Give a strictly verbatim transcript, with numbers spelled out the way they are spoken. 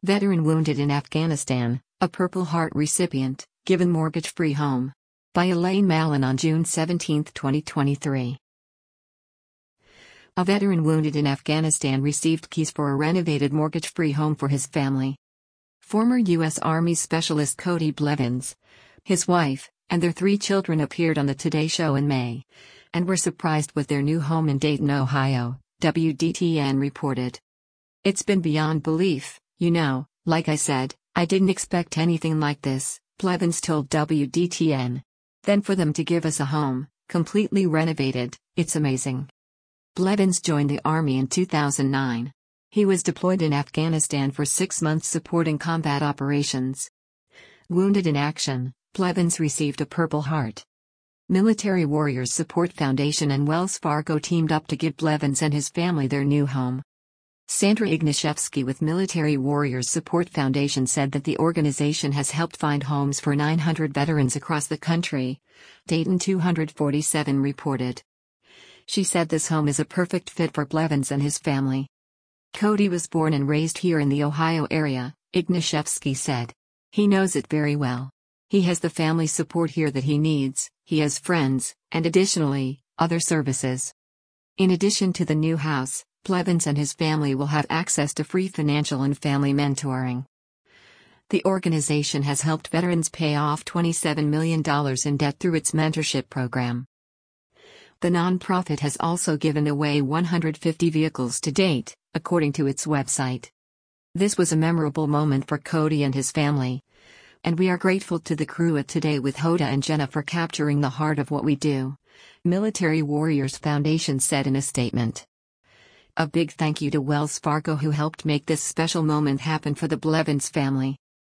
Veteran wounded in Afghanistan, a Purple Heart recipient, given mortgage-free home. By Elaine Mallon on June seventeenth, twenty twenty-three. A veteran wounded in Afghanistan received keys for a renovated mortgage-free home for his family. Former U S Army Specialist Cody Blevins, his wife, and their three children appeared on the Today Show in May, and were surprised with their new home in Dayton, Ohio, W D T N reported. "It's been beyond belief, you know, like I said, I didn't expect anything like this," Blevins told W D T N. "Then for them to give us a home, completely renovated, it's amazing." Blevins joined the Army in two thousand nine. He was deployed in Afghanistan for six months supporting combat operations. Wounded in action, Blevins received a Purple Heart. Military Warriors Support Foundation and Wells Fargo teamed up to give Blevins and his family their new home. Sandra Ignashevsky with Military Warriors Support Foundation said that the organization has helped find homes for nine hundred veterans across the country, Dayton two forty-seven reported. She said this home is a perfect fit for Blevins and his family. "Cody was born and raised here in the Ohio area," Ignashevsky said. "He knows it very well. He has the family support here that he needs, he has friends, and additionally, other services." In addition to the new house, Blevins and his family will have access to free financial and family mentoring. The organization has helped veterans pay off twenty-seven million dollars in debt through its mentorship program. The nonprofit has also given away one hundred fifty vehicles to date, according to its website. "This was a memorable moment for Cody and his family. And we are grateful to the crew at Today with Hoda and Jenna for capturing the heart of what we do," Military Warriors Foundation said in a statement. A big thank you to Wells Fargo who helped make this special moment happen for the Blevins family.